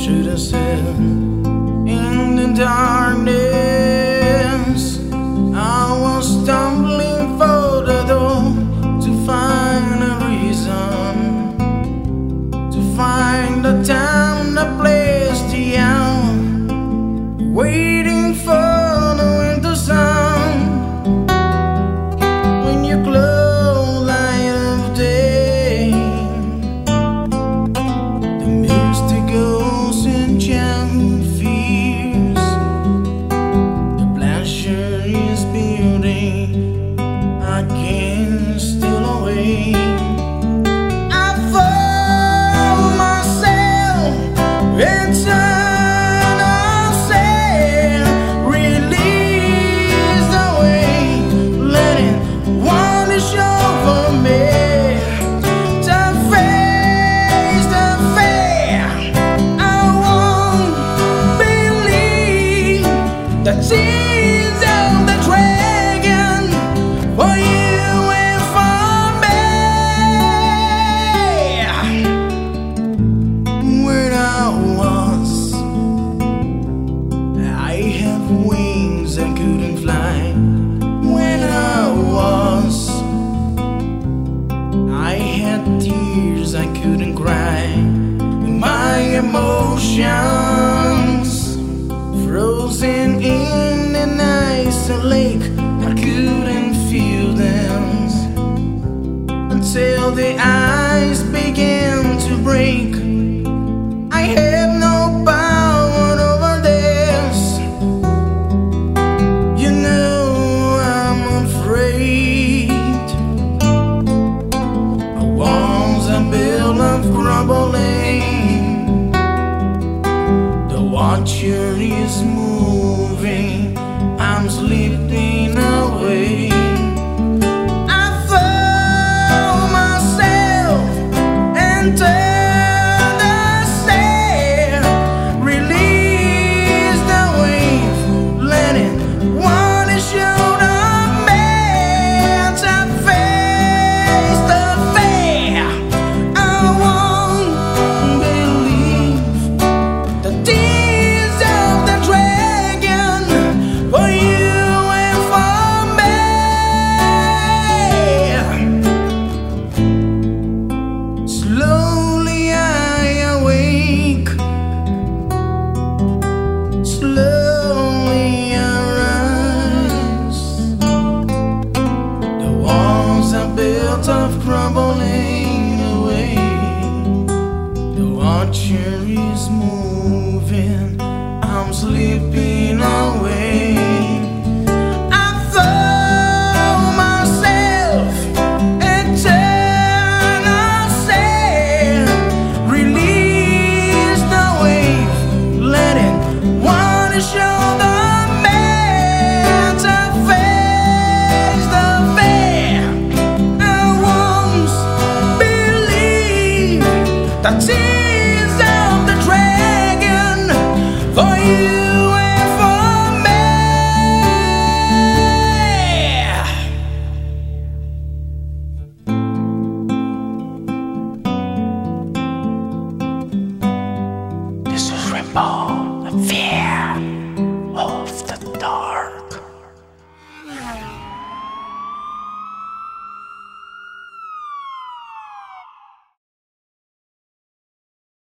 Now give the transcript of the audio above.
should have said in the darkness. I was stumbling for the door to find a reason, to find the time, the place, the hour, waiting for the winter sun. When you glow light of day, the mystic goes in childhood fears. The pleasure is building, I can't steal away. I found myself inside ourselves, release the way, letting one show for me to face the fear. I won't believe the tears of the dragon for you and for me. Where I was, I have wings I couldn't fly. When I was, I had tears I couldn't cry. My emotions frozen in an ice lake, I couldn't feel them until the ice began to break. I had no power over this. You know I'm afraid. Our walls are built of crumbling. The watcher is moving, I'm slipping away. I found myself and turned the stair, release the wave, letting one shoulder man to face the fear. I won't believe the tears of the dragon for you and for me. Slowly I awake, slowly I rise. The walls are built of crumbling away. The watcher is moving, I'm slipping away. I found myself and turned ourselves, release the wave, letting one shoulder man to face the fear. I won't believe the tears of the dragon for you and for me. This is Rainbow, the fear.